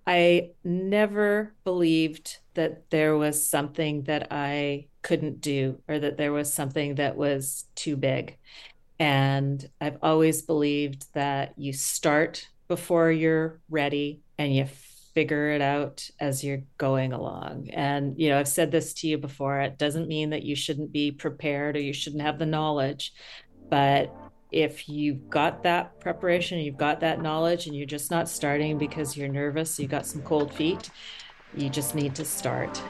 I never believed that there was something that I couldn't do or that there was something that was too big. And I've always believed that you start before you're ready and you figure it out as you're going along. And, I've said this to you before. It doesn't mean that you shouldn't be prepared or you shouldn't have the knowledge. But if you've got that preparation, you've got that knowledge, and you're just not starting because you're nervous, you got some cold feet, you just need to start.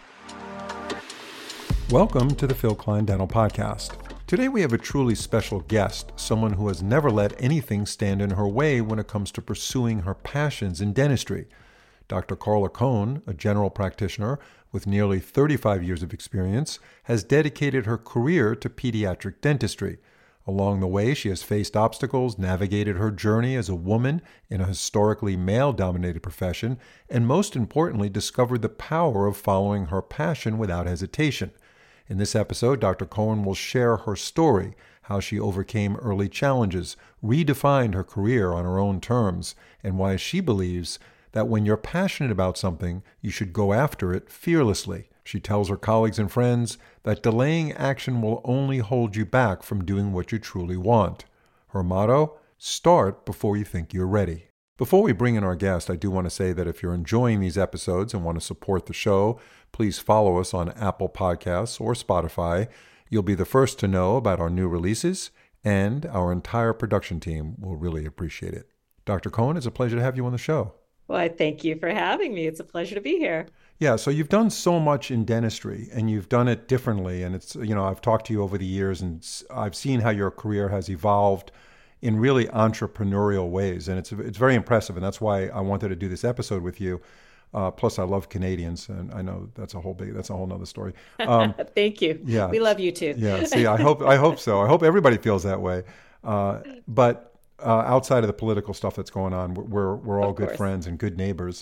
Welcome to the Phil Klein Dental Podcast. Today we have a truly special guest, someone who has never let anything stand in her way when it comes to pursuing her passions in dentistry. Dr. Carla Cohn, a general practitioner with nearly 35 years of experience, has dedicated her career to pediatric dentistry. Along the way, she has faced obstacles, navigated her journey as a woman in a historically male-dominated profession, and most importantly, discovered the power of following her passion without hesitation. In this episode, Dr. Cohn will share her story, how she overcame early challenges, redefined her career on her own terms, and why she believes that when you're passionate about something, you should go after it fearlessly. She tells her colleagues and friends that delaying action will only hold you back from doing what you truly want. Her motto, start before you think you're ready. Before we bring in our guest, I do want to say that if you're enjoying these episodes and want to support the show, please follow us on Apple Podcasts or Spotify. You'll be the first to know about our new releases, and our entire production team will really appreciate it. Dr. Cohn, it's a pleasure to have you on the show. Well, I thank you for having me. It's a pleasure to be here. Yeah, so you've done so much in dentistry and you've done it differently. And it's, I've talked to you over the years and I've seen how your career has evolved in really entrepreneurial ways. And it's very impressive. And that's why I wanted to do this episode with you. Plus, I love Canadians. And I know that's a whole nother story. Thank you. Yeah. We love you too. Yeah. See, I hope so. I hope everybody feels that way. But outside of the political stuff that's going on, we're all good friends and good neighbors.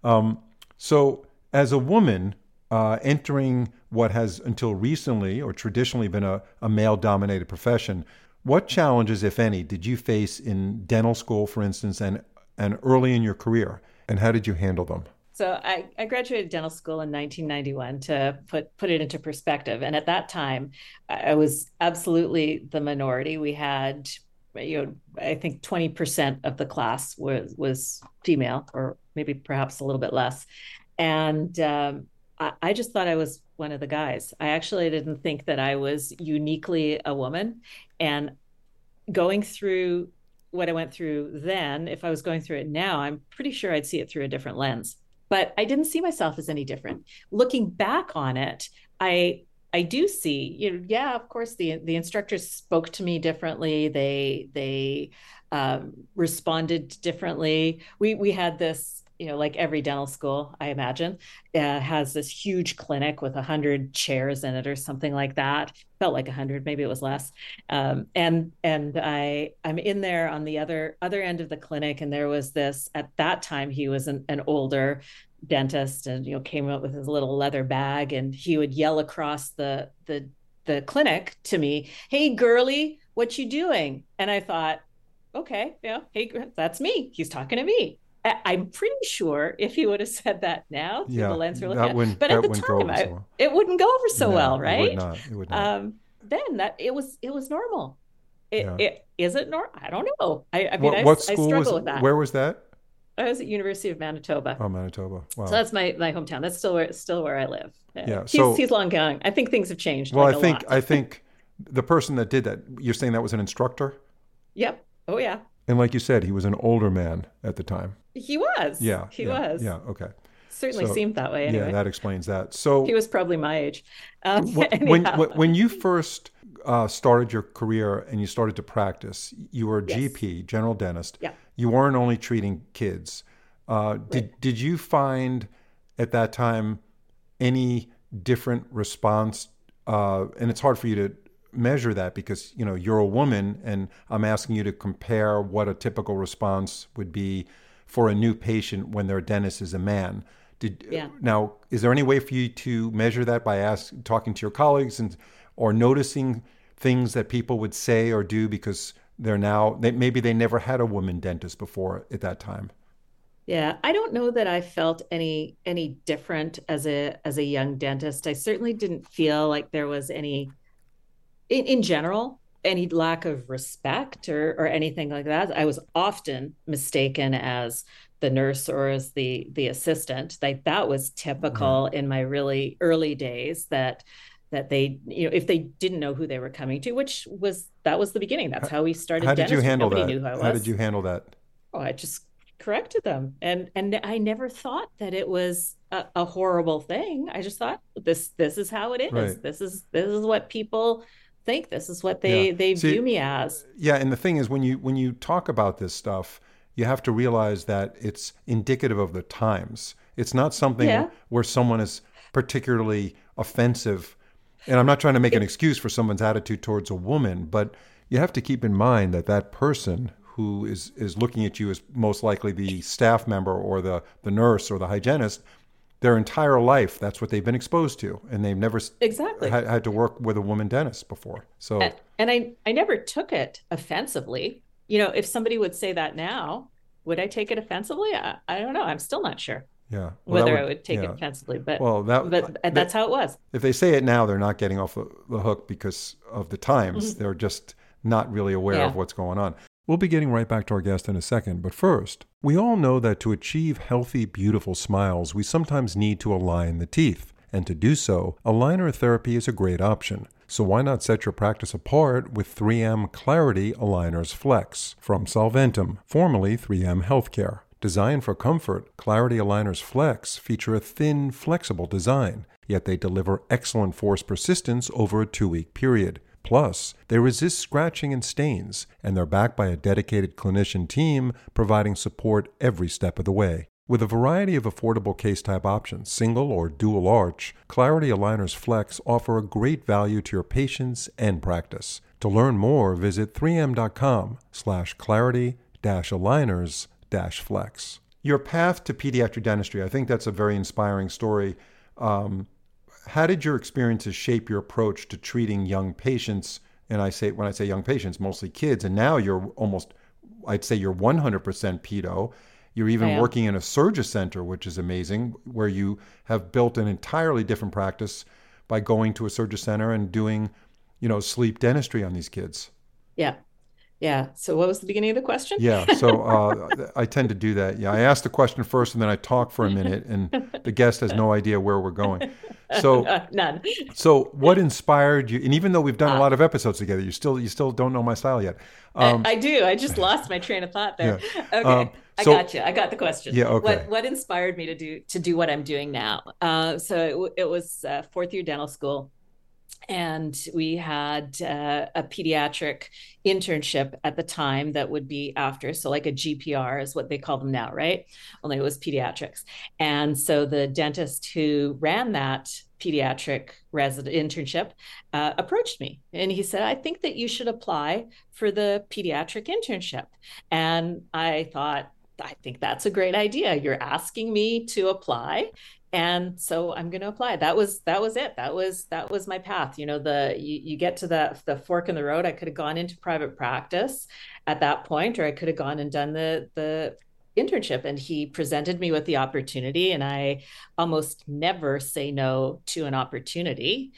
So as a woman entering what has until recently or traditionally been a male-dominated profession, what challenges, if any, did you face in dental school, for instance, and early in your career, and how did you handle them? So I graduated dental school in 1991 to put it into perspective. And at that time, I was absolutely the minority. We had, I think 20% of the class was female, or maybe perhaps a little bit less. And I just thought I was one of the guys. I actually didn't think that I was uniquely a woman. And going through what I went through then, if I was going through it now, I'm pretty sure I'd see it through a different lens. But I didn't see myself as any different. Looking back on it, I do see, yeah, of course, the instructors spoke to me differently. They responded differently. We had this, like every dental school, I imagine, has this huge clinic with 100 chairs in it or something like that. Felt like 100, maybe it was less. And I'm in there on the other end of the clinic, and there was this, at that time, he was an older dentist, and came up with his little leather bag, and he would yell across the clinic to me, "Hey, girly, what you doing?" And I thought, okay, hey, that's me. He's talking to me. I'm pretty sure if he would have said that now through the lens we're looking at, but at the time, it wouldn't go over so well, right? It would not. Then it was normal. Is it normal? I don't know. I mean, what school I struggle was, with that. where was that? I was at University of Manitoba. Oh, Manitoba. Wow. So that's my hometown. That's still where I live. Yeah. He's long gone. I think things have changed. Well, I think the person that did that, you're saying that was an instructor? Yep. Oh, yeah. And like you said, he was an older man at the time. He was. Yeah. He was. Yeah. Okay. Certainly seemed that way. Anyway. Yeah, that explains that. So he was probably my age. When you first started your career and you started to practice, you were a GP, general dentist. Yeah. You weren't only treating kids. Did you find at that time any different response? And it's hard for you to measure that because you're a woman, and I'm asking you to compare what a typical response would be for a new patient when their dentist is a man. Now, is there any way for you to measure that by talking to your colleagues or noticing things that people would say or do because maybe they never had a woman dentist before at that time? Yeah, I don't know that I felt any different as a young dentist. I certainly didn't feel like there was any in general any lack of respect or anything like that. I was often mistaken as the nurse or as the assistant. Like that was Right. typical in my really early days that they, if they didn't know who they were coming to, which was that was the beginning. That's How, how we how started did you dentistry. handle Nobody that? knew who I How did was. you handle that? Oh, I just corrected them, and I never thought that it was a horrible thing. I just thought this is how it Right. is. This is what people think. This is what Yeah. they See, view me as. yeah, and the thing is when you talk about this stuff, you have to realize that it's indicative of the times. It's not something Yeah, where someone is particularly offensive. And I'm not trying to make an it excuse for someone's attitude towards a woman, but you have to keep in mind that that person who is looking at you as most likely the staff member or the nurse or the hygienist, their entire life, that's what they've been exposed to. And they've never exactly. had to work with a woman dentist before. So, And I never took it offensively. If somebody would say that now, would I take it offensively? I don't know. I'm still not sure yeah. Well, that whether I would, would take it yeah. offensively, but Well, that's how it was. if they say it now, they're not getting off the hook because of the times. Mhm. They're just not really aware of Yeah. what's going on. We'll be getting right back to our guest in a second, but first, we all know that to achieve healthy, beautiful smiles, we sometimes need to align the teeth. And to do so, aligner therapy is a great option. So why not set your practice apart with 3M Clarity Aligners Flex from Solventum, formerly 3M Healthcare. Designed for comfort, Clarity Aligners Flex feature a thin, flexible design, yet they deliver excellent force persistence over a 2-week period. Plus, they resist scratching and stains, and they're backed by a dedicated clinician team providing support every step of the way. With a variety of affordable case-type options, single or dual arch, Clarity Aligners Flex offer a great value to your patients and practice. To learn more, visit 3m.com/clarity-aligners-flex. Your path to pediatric dentistry, I think that's a very inspiring story. Um, how did your experiences shape your approach to treating young patients? And when I say young patients, mostly kids. And now I'd say you're 100% pedo. You're I even am. working in a surgery center, which is amazing, where you have built an entirely different practice by going to a surgery center and doing, sleep dentistry on these kids. Yeah. Yeah. So what was the beginning of the question? Yeah, so I tend to do that. Yeah, I ask the question first, and then I talk for a minute, and the guest has no idea where we're going. So, None. what inspired you? And even though we've done a Ah, lot of episodes together, you still don't know my style yet. I do. I just lost my train of thought there. Yeah. Um, Okay. I so got you. I got the question. yeah, okay. What inspired me to do what I'm doing now? So it was fourth year dental school, and we had a pediatric internship at the time that would be after, so like a GPR is what they call them now, right? Only it was pediatrics. And so the dentist who ran that pediatric resident internship approached me, and he said, I think that you should apply for the pediatric internship. And I thought, I think that's a great idea. You're asking me to apply, and so I'm going to apply. That was it. That was my path. You get to the fork in the road. I could have gone into private practice at that point, or I could have gone and done the internship. And he presented me with the opportunity, and I almost never say no to an opportunity.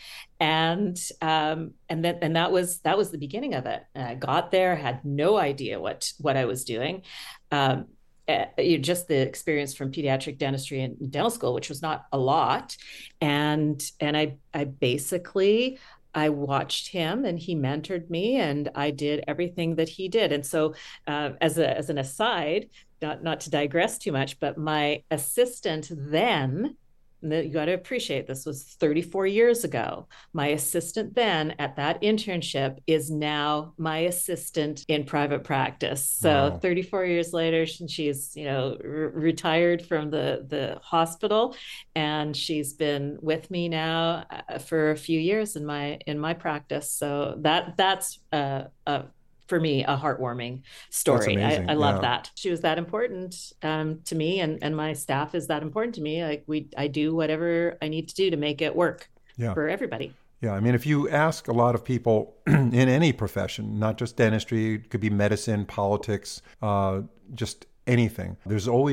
And that was the beginning of it. And I got there, had no idea what I was doing. Um, just the experience from pediatric dentistry and dental school, which was not a lot. And I basically I watched him, and he mentored me, and I did everything that he did. And so, as an aside, not to digress too much, but my assistant then, you got to appreciate, this was 34 years ago. My assistant then at that internship is now my assistant in private practice. So Wow. 34 years later, she's retired from the hospital, and she's been with me now for a few years in my practice. So that's for me a heartwarming That's story. I amazing. love Yeah. that. She was that important to me, and my staff is that important to me. Like I do whatever I need to do to make it work Yeah. for everybody. Yeah. I mean, if you ask a lot of people in any profession, not just dentistry, it could be medicine, politics, just anything, there's always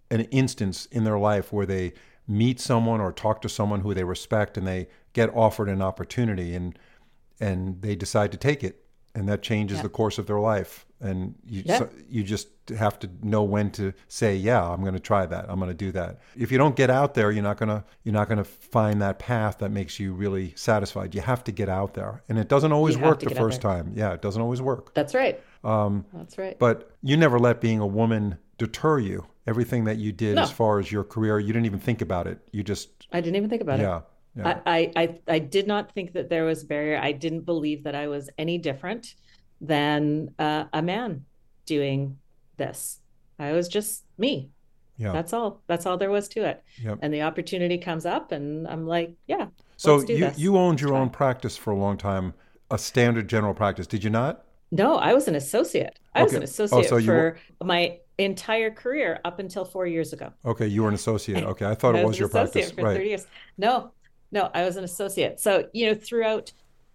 an instance in their life where they meet someone or talk to someone who they respect and they get offered an opportunity and they decide to take it, and that changes the Yeah. course of their life. And Yeah. you just have to know when to say, yeah, I'm going to try that. I'm going to do that. If you don't get out there, you're not going to find that path that makes you really satisfied. You have to get out there, and it doesn't You always have work to the get out first there. time. Yeah, it doesn't always work. That's right. That's right. But you never let being a woman deter you. Everything that you did as No, far as your career, you didn't even think about it. You just, I didn't even think about it. yeah, yeah, I did not think that there was a barrier. I didn't believe that I was any different than a man doing this. I was just me. yeah, That's all. That's all there was to it. yeah. And the opportunity comes up, and I'm like, yeah, So let's do you this. you owned Let's your own try. practice for a long time, a standard general practice, did you not? No, I was an associate. I was Okay. an Oh, so associate you were for my entire career up until 4 years ago. okay. You were an associate. I Okay, I thought it was was an your practice, associate for right? 30 years. No, no, I was an associate. So, throughout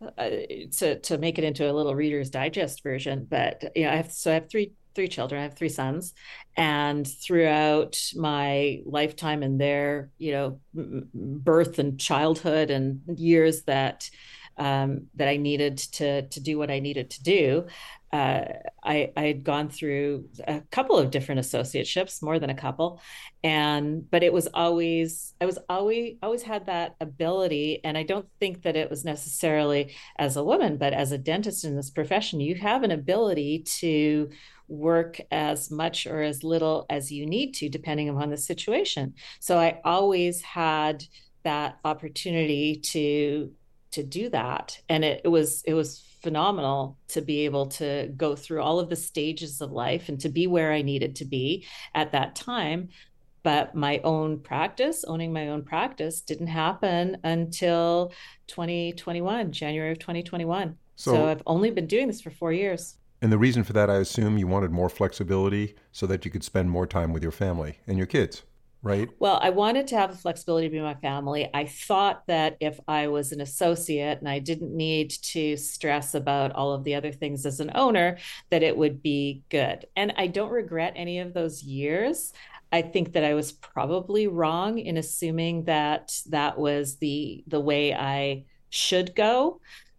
to make it into a little Reader's Digest version, but I have three children. I have three sons, and throughout my lifetime and their birth and childhood and years that I needed to do what I needed to do. Uh, I had gone through a couple of different associateships, more than a couple, but it was always I was always had that ability, and I don't think that it was necessarily as a woman, but as a dentist in this profession, you have an ability to work as much or as little as you need to, depending upon the situation. So I always had that opportunity to do that, and it was phenomenal to be able to go through all of the stages of life and to be where I needed to be at that time. But owning my own practice didn't happen until 2021, January of 2021. So So, I've only been doing this for 4 years. and the reason for that, I assume you wanted more flexibility so that you could spend more time with your family and your kids, right? Well, I wanted to have the flexibility to be my family. I thought that if I was an associate and I didn't need to stress about all of the other things as an owner, that it would be good. And I don't regret any of those years. I think that I was probably wrong in assuming that that was the way I should go.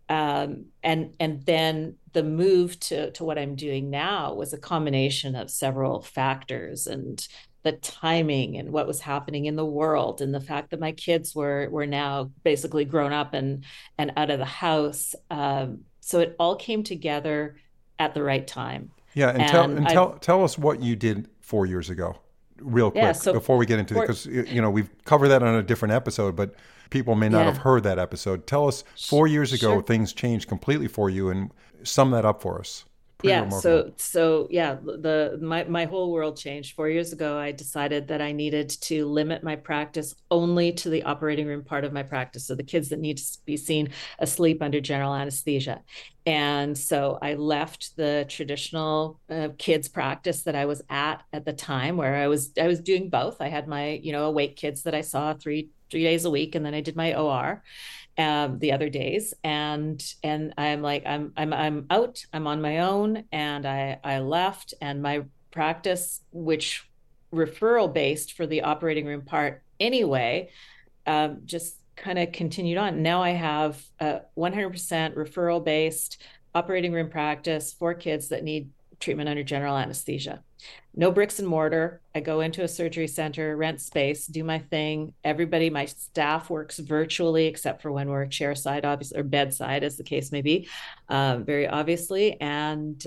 And then the move to what I'm doing now was a combination of several factors, and the timing and what was happening in the world, and the fact that my kids were now basically grown up and out of the house. So it all came together at the right time. Yeah, and tell And and I've tell tell us what you did 4 years ago, real yeah, quick, so before we get into it, for because we've covered that on a different episode, but people may not have yeah, heard that episode. Tell us, 4 years ago, sure. things changed completely for you, and sum that up for us. Pretty Yeah, remarkable. so yeah, the my whole world changed 4 years ago. I decided that I needed to limit my practice only to the operating room part of my practice, so the kids that need to be seen asleep under general anesthesia. And so I left the traditional kids practice that I was at the time, where I was doing both. I had my awake kids that I saw three days a week, and then I did my OR the other days, and I'm like, I'm out, I'm on my own, and I left, and my practice, which referral based for the operating room part anyway, just kind of continued on. Now I have a 100% referral based operating room practice for kids that need treatment under general anesthesia. No bricks and mortar. I go into a surgery center, rent space, do my thing. Everybody, my staff works virtually, except for when we're chairside, obviously, or bedside, as the case may be, very obviously. And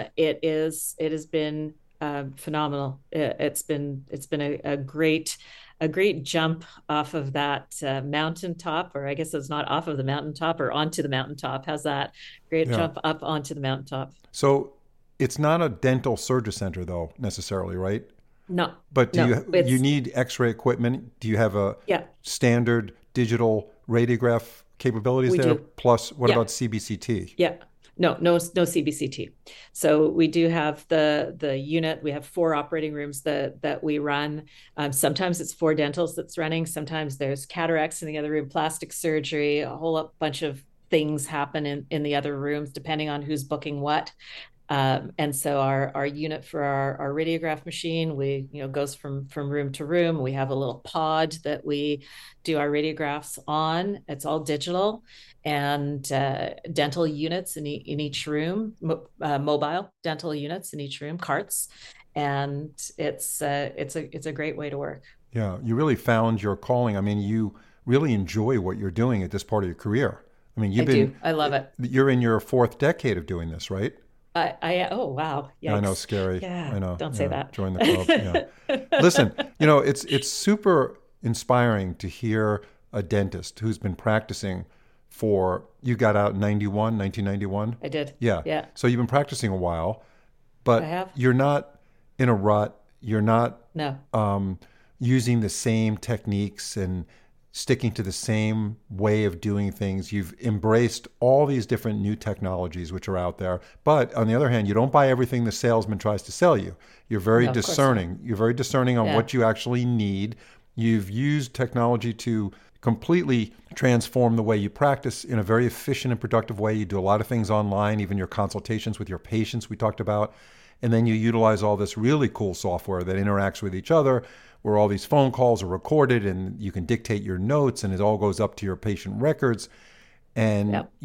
it has been phenomenal. It's been a great jump off of that mountaintop, or I guess it's not off of the mountaintop, or onto the mountaintop. How's that? Great Yeah. jump up onto the mountaintop. So it's not a dental surgery center, though, necessarily, right? No, But do no, you need X-ray equipment? Do you have a yeah, standard digital radiograph capabilities we there? do. Plus, what Yeah, about CBCT? yeah. No CBCT. So we do have the unit. We have four operating rooms that we run. Sometimes it's four dentals that's running. Sometimes there's cataracts in the other room, plastic surgery, a whole bunch of things happen in the other rooms, depending on who's booking what. And so our unit for our radiograph machine, we, goes from room to room. We have a little pod that we do our radiographs on. It's all digital, and dental units in each room, mobile dental units in each room, carts, and it's a great way to work. Yeah, you really found your calling. I mean, you really enjoy what you're doing at this part of your career. I mean, I do. I love it. you're in your fourth decade of doing this, right? Oh wow, I know, yikes. scary. Yeah, I know. don't say Yeah, that. join the club. Yeah. Listen, it's super inspiring to hear a dentist who's been practicing for, you got out in 1991? I did. Yeah. Yeah, So you've been practicing a while, I but have. you're not in a rut. You're not No. um, using the same techniques and sticking to the same way of doing things. You've embraced all these different new technologies which are out there. But on the other hand, you don't buy everything the salesman tries to sell you. You're very No, of course not. discerning. You're very discerning on Yeah. what you actually need. You've used technology to completely transform the way you practice in a very efficient and productive way. You do a lot of things online, even your consultations with your patients we talked about. And then you utilize all this really cool software that interacts with each other, where all these phone calls are recorded and you can dictate your notes and it all goes up to your patient records. And, Yep.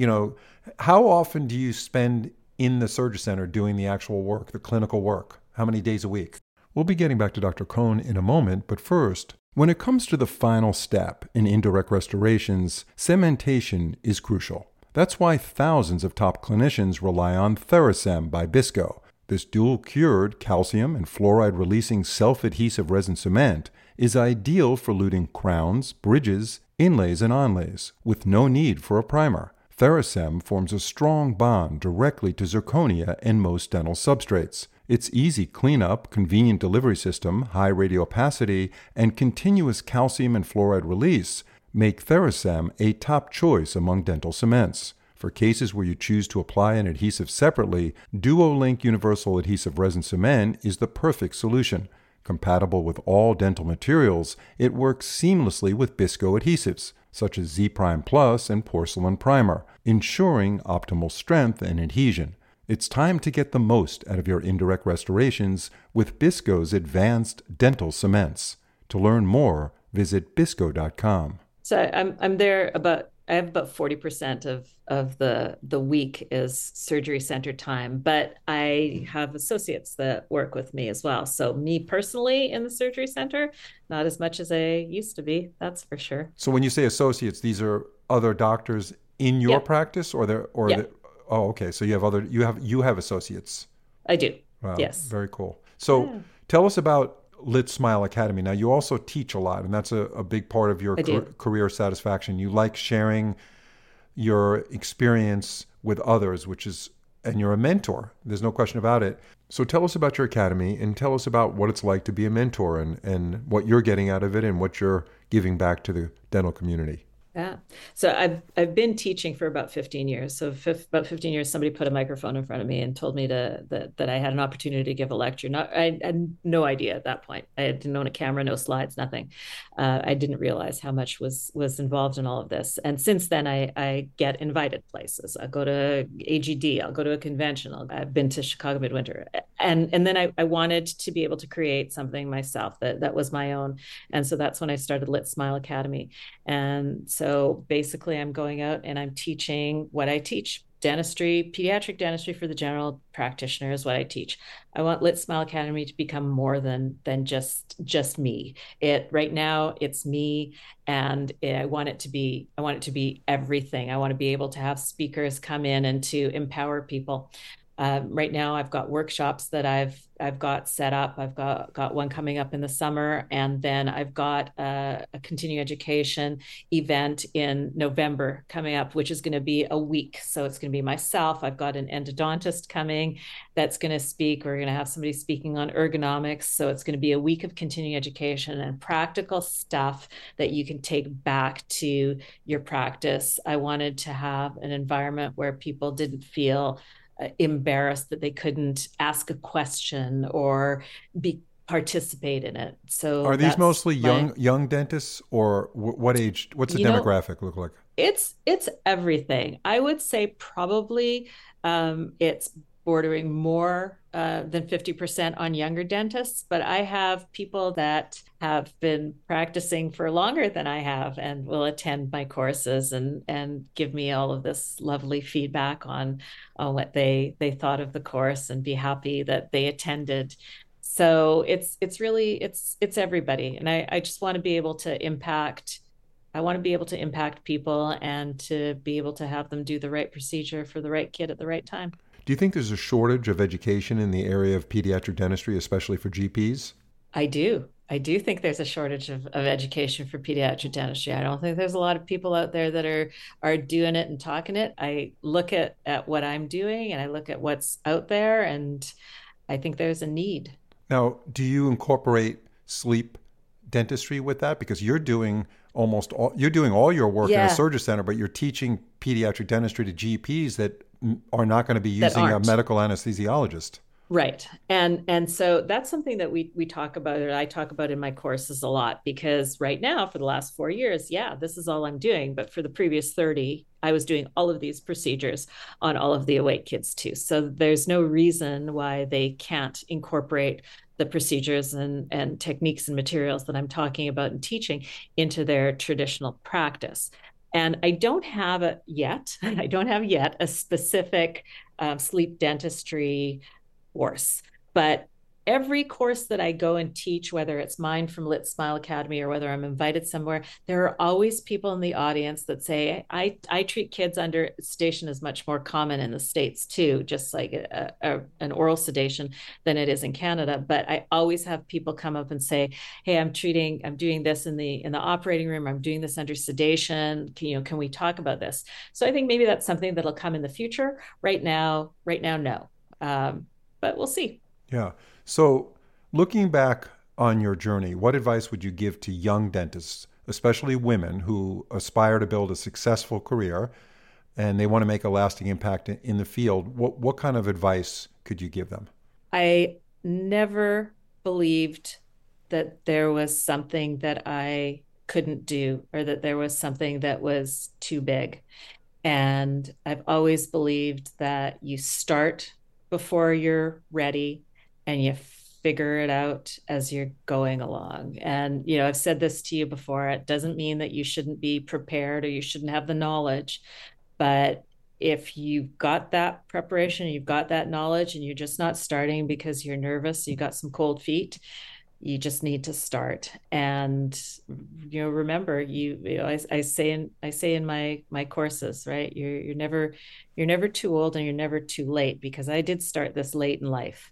how often do you spend in the surgery center doing the actual work, the clinical work? How many days a week? We'll be getting back to Dr. Cohn in a moment, but first, when it comes to the final step in indirect restorations, cementation is crucial. That's why thousands of top clinicians rely on Theracem by Bisco. This dual-cured calcium and fluoride-releasing self-adhesive resin cement is ideal for luting crowns, bridges, inlays, and onlays, with no need for a primer. Theracem forms a strong bond directly to zirconia and most dental substrates. Its easy cleanup, convenient delivery system, high radiopacity, and continuous calcium and fluoride release make Theracem a top choice among dental cements. For cases where you choose to apply an adhesive separately, DuoLink Universal Adhesive Resin Cement is the perfect solution. Compatible with all dental materials, it works seamlessly with Bisco adhesives, such as Z Prime Plus and Porcelain Primer, ensuring optimal strength and adhesion. It's time to get the most out of your indirect restorations with Bisco's advanced dental cements. To learn more, visit bisco.com. So I'm there about I have about 40% of the week is surgery center time, but I have associates that work with me as well. So me personally in the surgery center, not as much as I used to be, that's for sure. So when you say associates, these are other doctors in your Yep. practice, or Yep. oh, okay. So you have associates. I do. Wow, Yes. very cool. So Yeah, tell us about Lit Smile Academy. Now, you also teach a lot, and that's a big part of your I do. career satisfaction. You like sharing your experience with others, and you're a mentor. There's no question about it. So tell us about your academy and tell us about what it's like to be a mentor and what you're getting out of it and what you're giving back to the dental community. Yeah. So I've been teaching for about 15 years. So about 15 years, somebody put a microphone in front of me and told me that I had an opportunity to give a lecture. I had no idea at that point. I didn't own a camera, no slides, nothing. I didn't realize how much was involved in all of this. And since then, I get invited places. I go to AGD. I'll go to a convention. I've been to Chicago Midwinter, and then I wanted to be able to create something myself that was my own. And so that's when I started Lit Smile Academy. And so basically, I'm going out and I'm teaching what I teach. Dentistry, pediatric dentistry for the general practitioner is what I teach. I want Lit Smile Academy to become more than just me. It right now it's me, and I want it to be everything. I want to be able to have speakers come in and to empower people. Right now, I've got workshops that I've got set up. I've got one coming up in the summer, and then I've got a continuing education event in November coming up, which is going to be a week. So it's going to be myself. I've got an endodontist coming that's going to speak. We're going to have somebody speaking on ergonomics. So it's going to be a week of continuing education and practical stuff that you can take back to your practice. I wanted to have an environment where people didn't feel embarrassed that they couldn't ask a question or be participate in it. So Are these that's mostly young dentists, or what age? What's the you know, demographic look like? it's everything. I would say probably it's bordering more than 50% on younger dentists, but I have people that have been practicing for longer than I have and will attend my courses and give me all of this lovely feedback on what they thought of the course and be happy that they attended. So it's really it's everybody. And I just want to be able to impact. I want to be able to impact people and to be able to have them do the right procedure for the right kid at the right time. Do you think there's a shortage of education in the area of pediatric dentistry, especially for GPs? I do. I do think there's a shortage of education for pediatric dentistry. I don't think there's a lot of people out there that are doing it and talking it. I look at what I'm doing and I look at what's out there, and I think there's a need. Now, do you incorporate sleep dentistry with that? Because you're doing all your work in a Yeah, surgery center, but you're teaching pediatric dentistry to GPs that are not going to be that using a aren't. medical anesthesiologist. Right. And so that's something that we talk about, or I talk about in my courses a lot, because right now for the last 4 years, yeah, this is all I'm doing. But for the previous 30, I was doing all of these procedures on all of the awake kids too. So there's no reason why they can't incorporate the procedures and techniques and materials that I'm talking about and teaching into their traditional practice. And I don't have it yet. I don't have yet a specific sleep dentistry course. But every course that I go and teach, whether it's mine from Lit Smile Academy or whether I'm invited somewhere, there are always people in the audience that say, I treat kids under sedation is much more common in the States too, just like an oral sedation than it is in Canada. But I always have people come up and say, hey, I'm doing this in the operating room. I'm doing this under sedation. Can we talk about this? So I think maybe that's something that'll come in the future. Right now, no. But we'll see. Yeah. So, looking back on your journey, what advice would you give to young dentists, especially women who aspire to build a successful career and they want to make a lasting impact in the field? What kind of advice could you give them? I never believed that there was something that I couldn't do or that there was something that was too big. And I've always believed that you start before you're ready and you figure it out as you're going along. And, I've said this to you before. It doesn't mean that you shouldn't be prepared or you shouldn't have the knowledge. But if you've got that preparation, you've got that knowledge, and you're just not starting because you're nervous, you got some cold feet, you just need to start. And remember, I say in my courses, right, you're never too old and you're never too late, because I did start this late in life.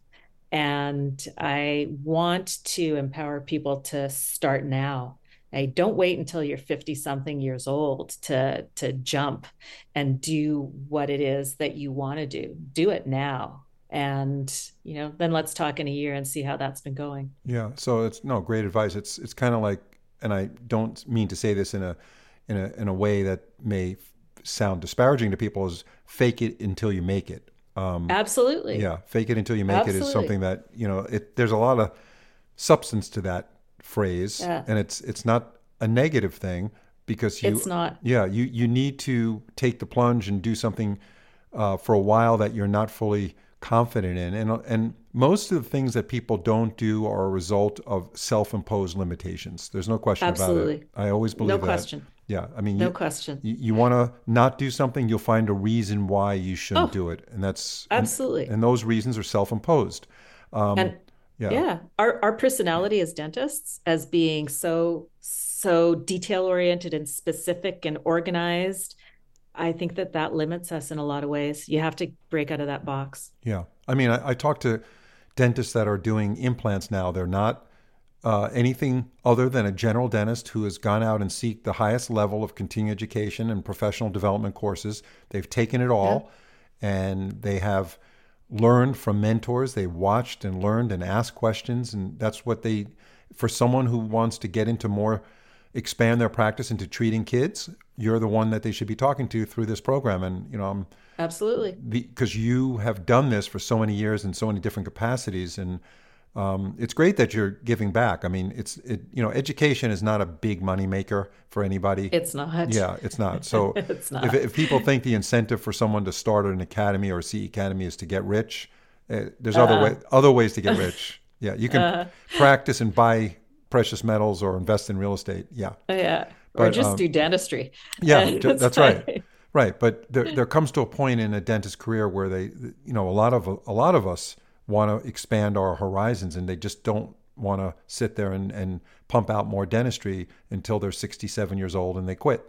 And I want to empower people to start now. I don't wait until you're 50 something years old to jump and do what it is that you want to do. Do it now. And, then let's talk in a year and see how that's been going. Yeah. So it's no great advice. It's kind of like, and I don't mean to say this in a way that may sound disparaging to people, is fake it until you make it. Absolutely. Yeah, fake it until you make it is Absolutely. something that, there's a lot of substance to that phrase, Yeah, and it's not a negative thing, because it's not. you need to take the plunge and do something for a while that you're not fully confident in, and most of the things that people don't do are a result of self-imposed limitations. There's no question about it. Absolutely. I always No believe that. question. Yeah, I mean, No question. you want to not do something, you'll find a reason why you shouldn't Oh, do it, and that's absolutely. and those reasons are self-imposed. Um, And yeah, yeah, our personality as dentists, as being so detail oriented and specific and organized, I think that limits us in a lot of ways. You have to break out of that box. yeah. I mean, I talk to dentists that are doing implants now. They're not anything other than a general dentist who has gone out and seek the highest level of continuing education and professional development courses. They've taken it Yeah, all, and they have learned from mentors. They watched and learned and asked questions, and that's what they, for someone who wants to get into more, expand their practice into treating kids, you're the one that they should be talking to through this program. And I'm absolutely. because you have done this for so many years in so many different capacities, and It's great that you're giving back. I mean, education is not a big money maker for anybody. It's not. Yeah, it's not. So It's not. if people think the incentive for someone to start an academy or a CE academy is to get rich, there's other ways to get rich. Yeah, you can practice and buy precious metals or invest in real estate. Yeah. Yeah. Or just do dentistry. Yeah, that's right. Right. But there comes to a point in a dentist's career where a lot of us want to expand our horizons, and they just don't want to sit there and pump out more dentistry until they're 67 years old and they quit.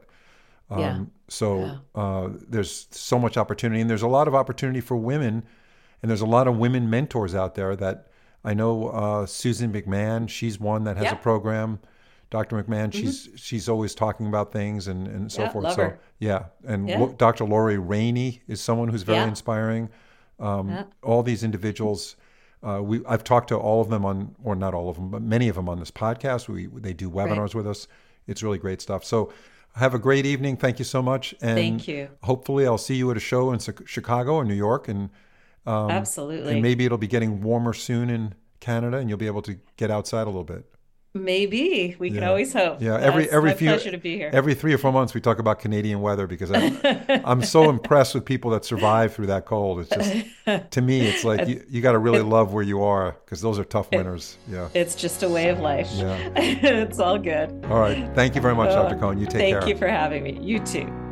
There's so much opportunity, and there's a lot of opportunity for women, and there's a lot of women mentors out there that I know. Susan McMahon, she's one that has a program. Dr. McMahon, she's always talking about things and so forth. Love her. And Dr. Lori Rainey is someone who's very inspiring. All these individuals, I've talked to all of them or not all of them, but many of them on this podcast. They do webinars with us. It's really great stuff. So have a great evening. Thank you so much. And thank you. Hopefully I'll see you at a show in Chicago or New York. And absolutely. And maybe it'll be getting warmer soon in Canada, and you'll be able to get outside a little bit. Maybe we can always hope. Yeah, every pleasure to be here. Every 3 or 4 months we talk about Canadian weather because I'm so impressed with people that survive through that cold. It's just, to me, it's like you got to really love where you are because those are tough winters. Yeah, it's just a way of life. Yeah, it's all good. All right, thank you very much, Dr. Cohen. You take care. Thank you for having me. You too.